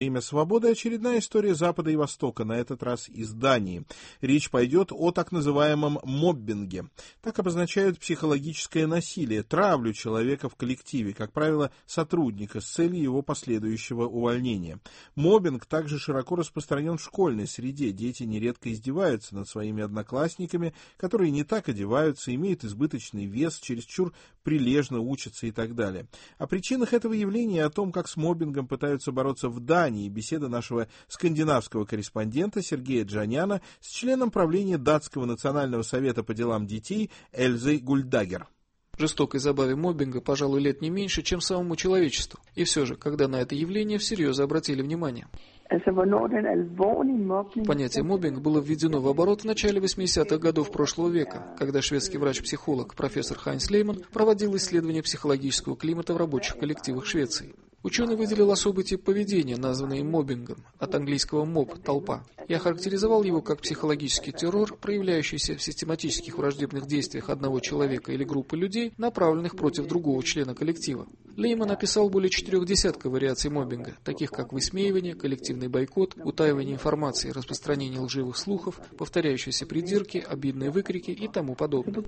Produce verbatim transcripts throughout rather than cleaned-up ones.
Время свободы. Очередная история Запада и Востока, на этот раз из Дании. Речь пойдет о так называемом моббинге. Так обозначают психологическое насилие, травлю человека в коллективе, как правило, сотрудника, с целью его последующего увольнения. Моббинг также широко распространен в школьной среде. Дети нередко издеваются над своими одноклассниками, которые не так одеваются, имеют избыточный вес, чересчур прилежно учатся и так далее. О причинах этого явления и о том, как с моббингом пытаются бороться в Дании, и беседа нашего скандинавского корреспондента Сергея Джаняна с членом правления Датского национального совета по делам детей Эльзой Гульдагер. Жестокой забаве моббинга, пожалуй, лет не меньше, чем самому человечеству. И все же, когда на это явление всерьез обратили внимание. Понятие моббинг было введено в оборот в начале восьмидесятых годов прошлого века, когда шведский врач-психолог профессор Хайнс Лейман проводил исследование психологического климата в рабочих коллективах Швеции. Ученый выделил особый тип поведения, названный моббингом, от английского «моб» – толпа, и охарактеризовал его как психологический террор, проявляющийся в систематических враждебных действиях одного человека или группы людей, направленных против другого члена коллектива. Лейман описал более четырех десятков вариаций моббинга, таких как высмеивание, коллективный бойкот, утаивание информации, распространение лживых слухов, повторяющиеся придирки, обидные выкрики и тому подобное.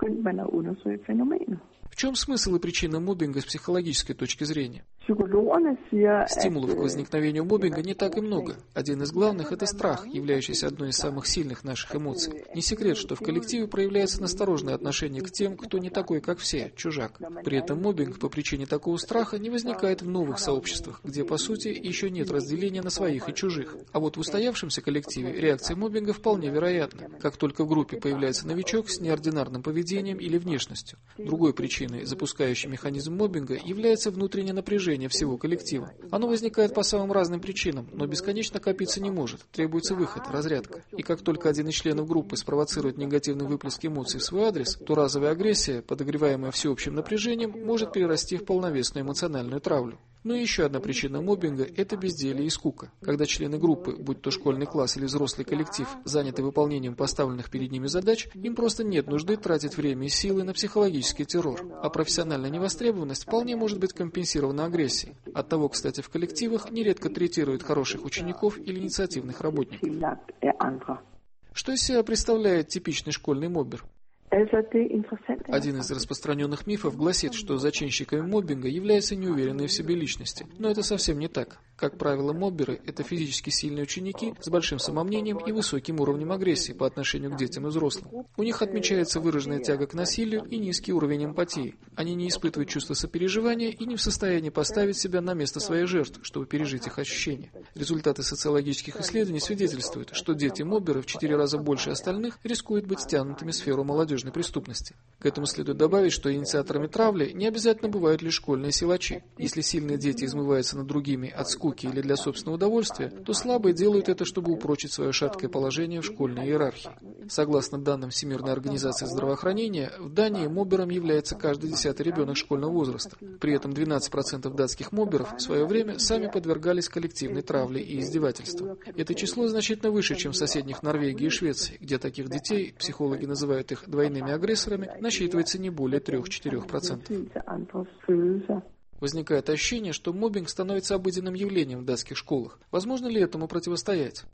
В чем смысл и причина моббинга с психологической точки зрения? Стимулов к возникновению моббинга не так и много. Один из главных – это страх, являющийся одной из самых сильных наших эмоций. Не секрет, что в коллективе проявляется настороженное отношение к тем, кто не такой, как все, чужак. При этом моббинг по причине такого страха не возникает в новых сообществах, где, по сути, еще нет разделения на своих и чужих. А вот в устоявшемся коллективе реакция моббинга вполне вероятна, как только в группе появляется новичок с неординарным поведением или внешностью. Другой причиной, запускающей механизм моббинга, является внутреннее напряжение всего коллектива. Оно возникает по самым разным причинам, но бесконечно копиться не может. Требуется выход, разрядка. И как только один из членов группы спровоцирует негативный выплеск эмоций в свой адрес, то разовая агрессия, подогреваемая всеобщим напряжением, может перерасти в полновесную эмоциональную травлю. Ну и еще одна причина моббинга – это безделье и скука. Когда члены группы, будь то школьный класс или взрослый коллектив, заняты выполнением поставленных перед ними задач, им просто нет нужды тратить время и силы на психологический террор. А профессиональная невостребованность вполне может быть компенсирована агрессией. Оттого, кстати, в коллективах нередко третируют хороших учеников или инициативных работников. Что из себя представляет типичный школьный моббер? Один из распространенных мифов гласит, что зачинщиками моббинга являются неуверенные в себе личности. Но это совсем не так. Как правило, мобберы – это физически сильные ученики с большим самомнением и высоким уровнем агрессии по отношению к детям и взрослым. У них отмечается выраженная тяга к насилию и низкий уровень эмпатии. Они не испытывают чувства сопереживания и не в состоянии поставить себя на место своей жертвы, чтобы пережить их ощущения. Результаты социологических исследований свидетельствуют, что дети-мобберы в четыре раза больше остальных рискуют быть втянутыми в сферу молодежной преступности. К этому следует добавить, что инициаторами травли не обязательно бывают лишь школьные силачи. Если сильные дети измываются над другими от скуки или для собственного удовольствия, то слабые делают это, чтобы упрочить свое шаткое положение в школьной иерархии. Согласно данным Всемирной организации здравоохранения, в Дании моббером является каждый десятый ребенок школьного возраста. При этом двенадцать процентов датских мобберов в свое время сами подвергались коллективной травле и издевательствам. Это число значительно выше, чем в соседних Норвегии и Швеции, где таких детей, психологи называют их двойными агрессорами, насчитывается не более трех-четырех процентов. Возникает ощущение, что моббинг становится обыденным явлением в датских школах. Возможно ли этому противостоять?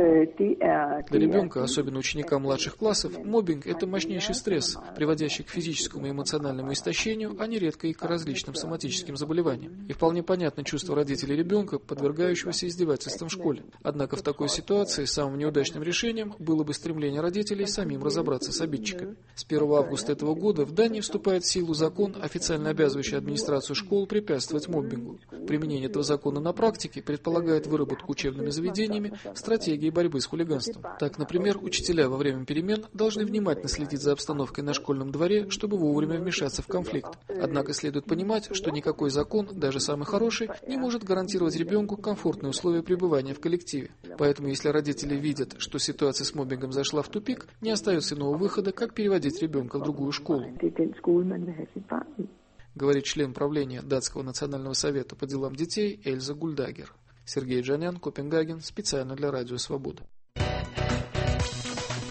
Для ребенка, особенно ученика младших классов, моббинг – это мощнейший стресс, приводящий к физическому и эмоциональному истощению, а нередко и к различным соматическим заболеваниям. И вполне понятно чувство родителей ребенка, подвергающегося издевательствам в школе. Однако в такой ситуации самым неудачным решением было бы стремление родителей самим разобраться с обидчиками. С первого августа этого года в Дании вступает в силу закон, официально обязывающий администрацию школ препятствовать моббингу. Применение этого закона на практике предполагает выработку учебными заведениями стратегии борьбы с хулиганством. Так, например, учителя во время перемен должны внимательно следить за обстановкой на школьном дворе, чтобы вовремя вмешаться в конфликт. Однако следует понимать, что никакой закон, даже самый хороший, не может гарантировать ребенку комфортные условия пребывания в коллективе. Поэтому, если родители видят, что ситуация с моббингом зашла в тупик, не остается иного выхода, как переводить ребенка в другую школу. Говорит член правления Датского национального совета по делам детей Эльза Гульдагер. Сергей Джанян, Копенгаген, специально для Радио Свобода.